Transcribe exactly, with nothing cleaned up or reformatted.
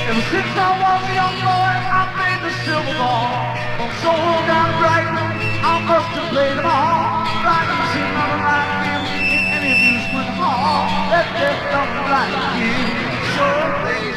Ever since I was a young boy, I played the silver ball. So down bright, I must have played them all. Like I've seen nothing like him in any amusement hall. There's just nothing like him. So please.